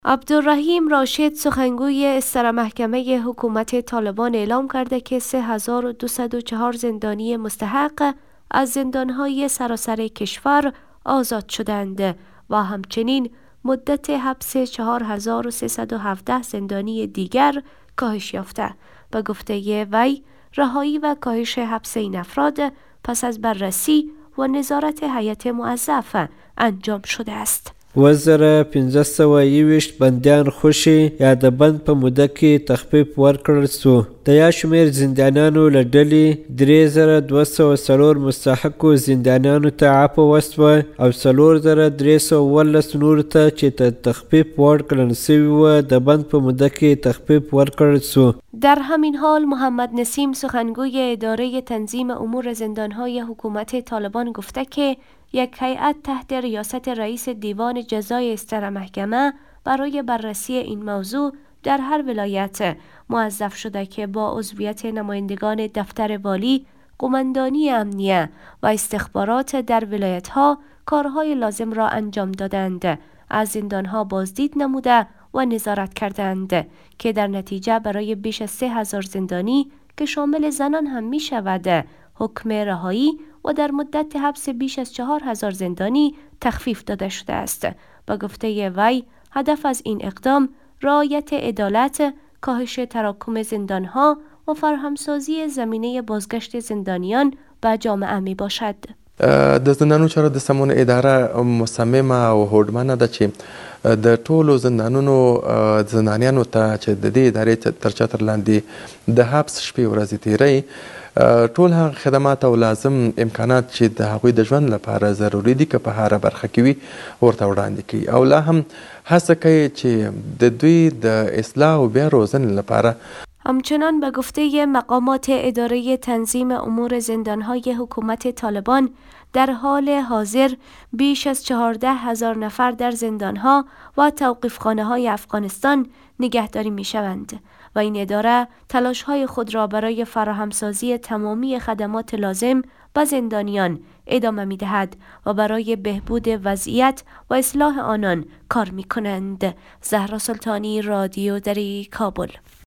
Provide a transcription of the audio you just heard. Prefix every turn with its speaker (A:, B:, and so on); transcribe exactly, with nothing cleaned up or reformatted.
A: عبدالرحیم راشد سخنگوی استر محکمه حکومت طالبان اعلام کرده که سه هزار و دویست و چهار زندانی مستحق از زندانهای سراسر کشور آزاد شدند و همچنین مدت حبس چهار هزار و سیصد و هفده زندانی دیگر کاهش یافته. به گفته وی، رهایی و کاهش حبس این افراد پس از بررسی و نظارت هیئت موظف انجام شده است.
B: اوه زره پنځه سوه یوویشت بندیان خوشي یا د بند په موده کې تخفیف ورکړل سو. د یا شمېر زندانیانو له ډلې درې زره دوه سوه څلور مستحقو زندانیانو ته عفو وسوه او څلور زره درې سوه اوولس نورو ته چې ته تخفیف ورکړل سوي وه د بند په موده کې تخفیف ورکړل سو.
A: در همین حال محمد نسیم سخنگوی اداره تنظیم امور زندانهای حکومت طالبان گفته که یک هیئت تحت ریاست رئیس دیوان جزای استر محکمه برای بررسی این موضوع در هر ولایت موظف شده که با عضویت نمایندگان دفتر والی، قماندانی امنیه و استخبارات در ولایت‌ها کارهای لازم را انجام دادند، از زندانها بازدید نموده و نظارت کردند که در نتیجه برای بیش از سه هزار زندانی که شامل زنان هم می شود حکم رهایی و در مدت حبس بیش از چهار هزار زندانی تخفیف داده شده است. با گفته وی، هدف از این اقدام رعایت عدالت، کاهش تراکم زندانها و فراهمسازی زمینه بازگشت زندانیان به جامعه می باشد.
C: د زندانونو چارو د سمون اداره مصممه او هوډمنه ده چې د ټولو زندانونو زندانیانو ته چې د دې ادارې تر چتر لاندې د حبس شپې ورځې تیری ټول هغه خدمات او لازم امکانات چې د هغوی د ژوند لپاره ضروري دي که په هره برخه کې وي ورته وړاندې کوي او لا هم هڅه کوي چې د دوی د اصلاح او بیا روزنې لپاره.
A: همچنان به گفته مقامات اداره تنظیم امور زندانهای حکومت طالبان، در حال حاضر بیش از چهارده هزار نفر در زندانها و توقیفخانه های افغانستان نگهداری می شوند و این اداره تلاش های خود را برای فراهمسازی تمامی خدمات لازم به زندانیان ادامه می دهد و برای بهبود وضعیت و اصلاح آنان کار می کنند. زهرا سلطانی، رادیو دری، کابل.